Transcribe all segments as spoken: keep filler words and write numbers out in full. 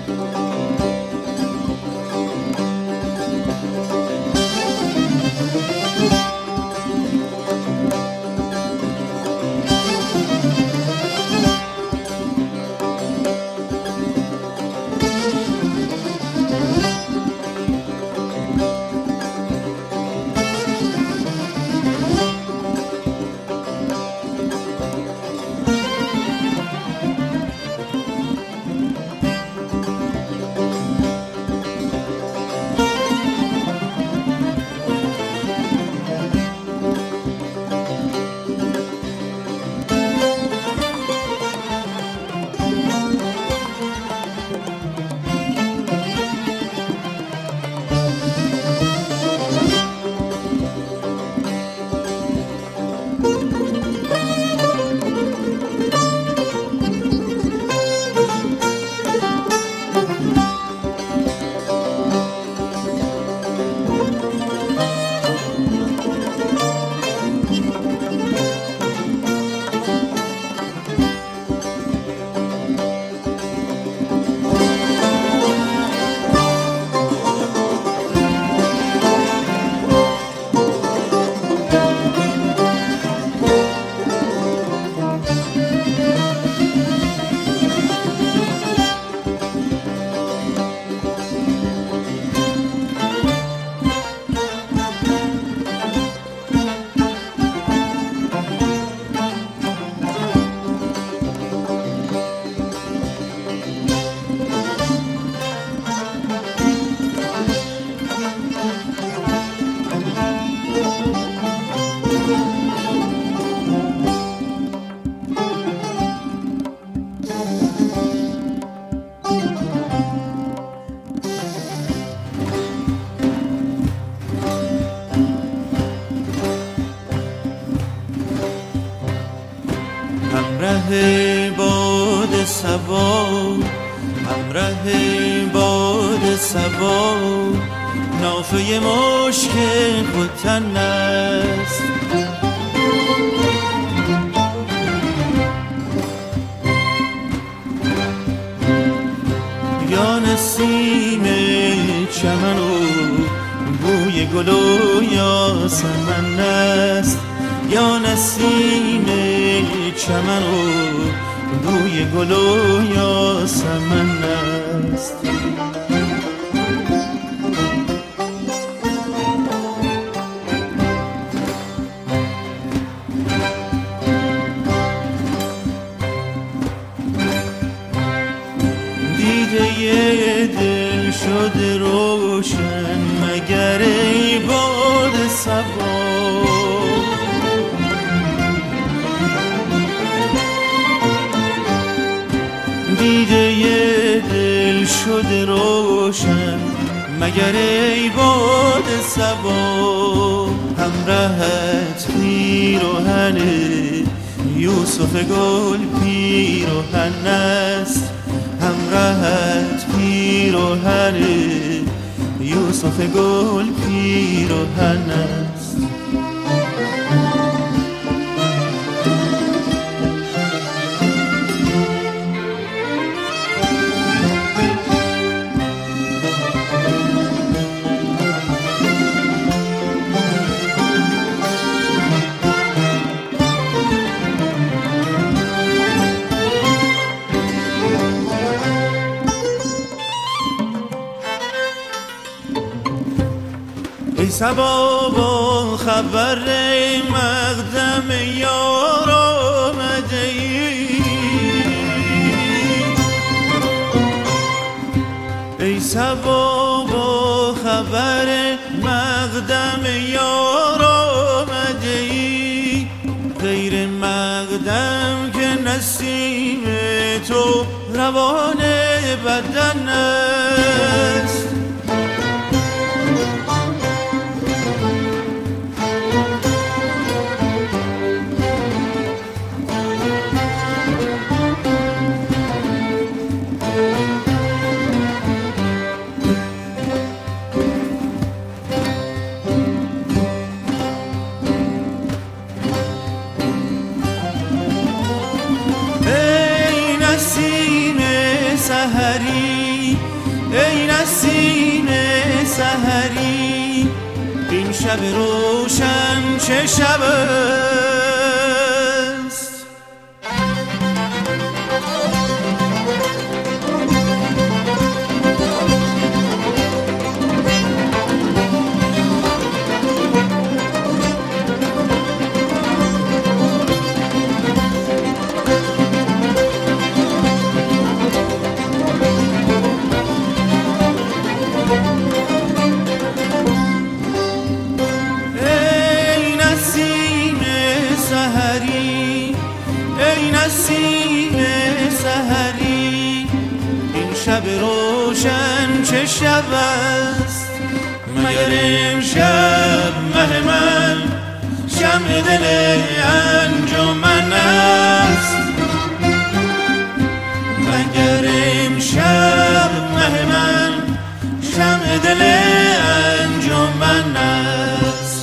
همراه باد صبا، همراه باد صبا، نافه مشک ختن است. یا نسیم چمن و بوی گل و یاسمن است، یا نسیم چمن و بوی گل و یاسمن است. دیده دل شده روشن مگر ای باد صبا، دیده دل شده روشن مگر ای باد صبا. همراهت پیراهن یوسف گل پیراهن است، همراهت پیراهن یوسف گل پیراهن است. ای صبا با خبر مقدم یار آمده ای، ای صبا با خبر مقدم یار آمده ای. غیر مقدم که نسیم تو روان بدن است. سحری سحری این شب روشن چه شب است. ای نسیم سحری این شب روشن چه شب است. مگر امشب مه من شمع دل انجمن است. مگر امشب مه من شمع دل انجمن است.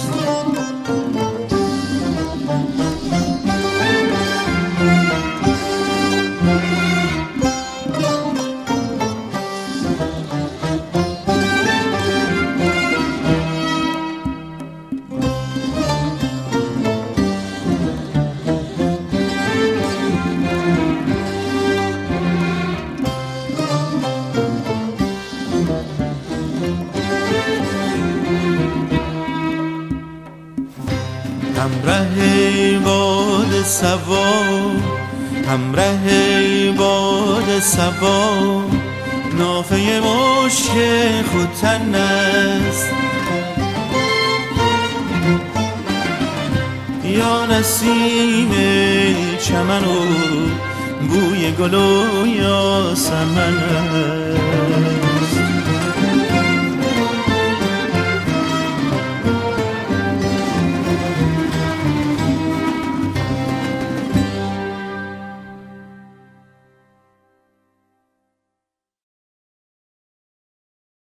همراه باد صبا همراه باد صبا نافه مشک ختن است. یا نسیم چمن و بوی گل و یاسمن است.